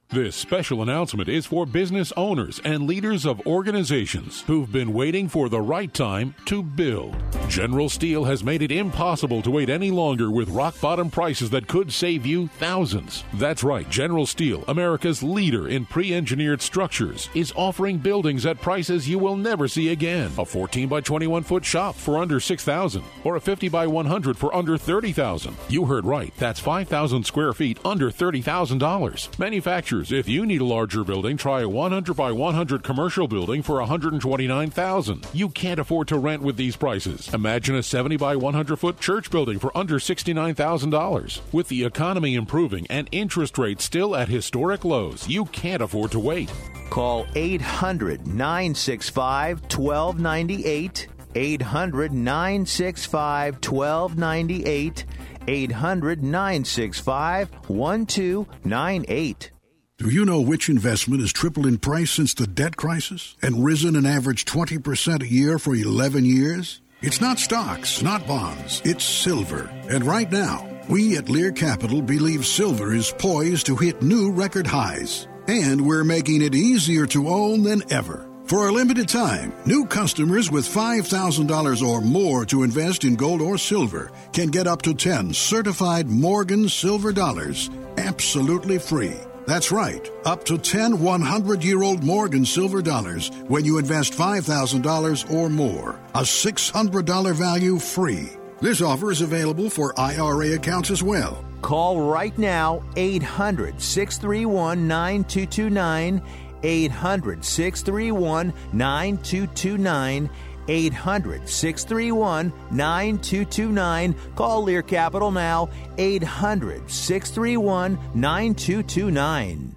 This special announcement is for business owners and leaders of organizations who've been waiting for the right time to build. General Steel has made it impossible to wait any longer with rock-bottom prices that could save you thousands. That's right, General Steel, America's leader in pre-engineered structures, is offering buildings at prices you will never see again. A fourteen by twenty-one foot shop for under six thousand dollars or a fifty by one hundred for under thirty thousand dollars. You heard right, that's five thousand square feet under thirty thousand dollars. Manufacturers, if you need a larger building, try a one hundred by one hundred commercial building for one hundred twenty-nine thousand dollars. You can't afford to rent with these prices. Imagine a seventy by one hundred foot church building for under sixty-nine thousand dollars. With the economy improving and interest rates still at historic lows, you can't afford to wait. Call eight hundred, nine six five, one two nine eight. eight hundred, nine six five, one two nine eight. eight hundred, nine six five, one two nine eight. Do you know which investment has tripled in price since the debt crisis and risen an average twenty percent a year for eleven years? It's not stocks, not bonds, it's silver. And right now, we at Lear Capital believe silver is poised to hit new record highs. And we're making it easier to own than ever. For a limited time, new customers with five thousand dollars or more to invest in gold or silver can get up to ten certified Morgan silver dollars absolutely free. That's right, up to ten hundred-year-old Morgan silver dollars when you invest five thousand dollars or more. A six hundred dollars value free. This offer is available for I R A accounts as well. Call right now, eight hundred, six three one, nine two two nine, eight hundred, six three one, nine two two nine, eight hundred, six three one, nine two two nine. Call Lear Capital now, eight hundred, six three one, nine two two nine.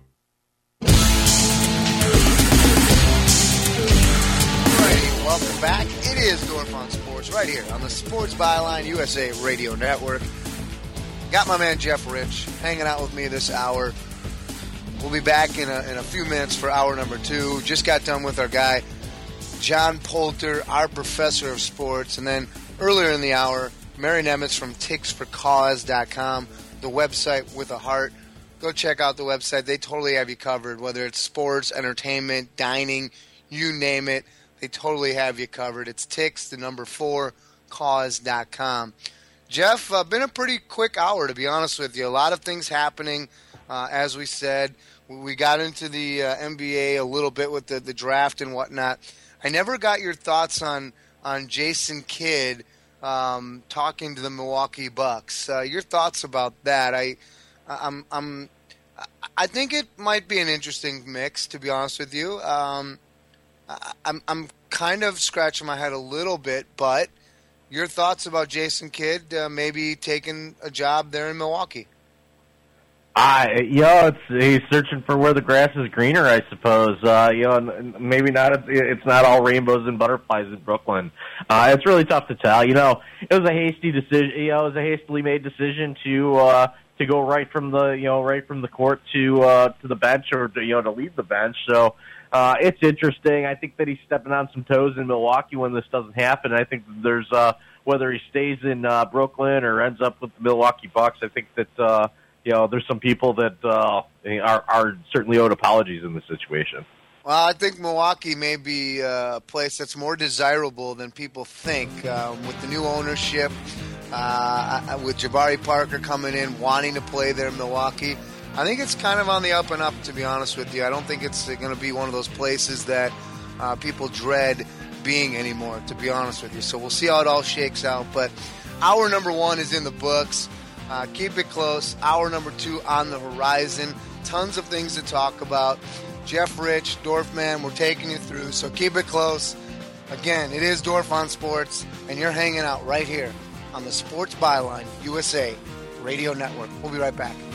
Welcome back. It is Dorf on Sports right here on the Sports Byline U S A Radio Network. Got my man Jeff Rich hanging out with me this hour. We'll be back in a, in a few minutes for hour number two. Just got done with our guy John Poulter, our professor of sports. And then earlier in the hour, Mary Nemitz from ticks for cause dot com, the website with a heart. Go check out the website. They totally have you covered, whether it's sports, entertainment, dining, you name it. They totally have you covered. It's ticks, the number four, cause dot com. Jeff, uh, been a pretty quick hour, to be honest with you. A lot of things happening, uh, as we said. We got into the uh, N B A a little bit with the, the draft and whatnot. I never got your thoughts on, on Jason Kidd um, talking to the Milwaukee Bucks. Uh, your thoughts about that? I, I'm, I'm, I think it might be an interesting mix, to be honest with you. Um, I, I'm, I'm kind of scratching my head a little bit, but your thoughts about Jason Kidd uh, maybe taking a job there in Milwaukee? I, you know, it's he's searching for where the grass is greener, I suppose. Uh, you know, maybe not. It's not all rainbows and butterflies in Brooklyn. Uh, it's really tough to tell. You know, it was a hasty decision. You know, it was a hastily made decision to uh, to go right from the you know right from the court to uh, to the bench, or to, you know to leave the bench. So uh, it's interesting. I think that he's stepping on some toes in Milwaukee when this doesn't happen. I think there's uh, whether he stays in uh, Brooklyn or ends up with the Milwaukee Bucks. I think that. Uh, You know, there's some people that uh, are, are certainly owed apologies in this situation. Well, I think Milwaukee may be a place that's more desirable than people think. Um, with the new ownership, uh, with Jabari Parker coming in, wanting to play there in Milwaukee, I think it's kind of on the up and up, to be honest with you. I don't think it's going to be one of those places that uh, people dread being anymore, to be honest with you. So we'll see how it all shakes out. But hour number one is in the books. Uh, keep it close. Hour number two on the horizon. Tons of things to talk about. Jeff Rich, Dorfman, we're taking you through, so keep it close. Again, it is Dorf on Sports, and you're hanging out right here on the Sports Byline U S A Radio Network. We'll be right back.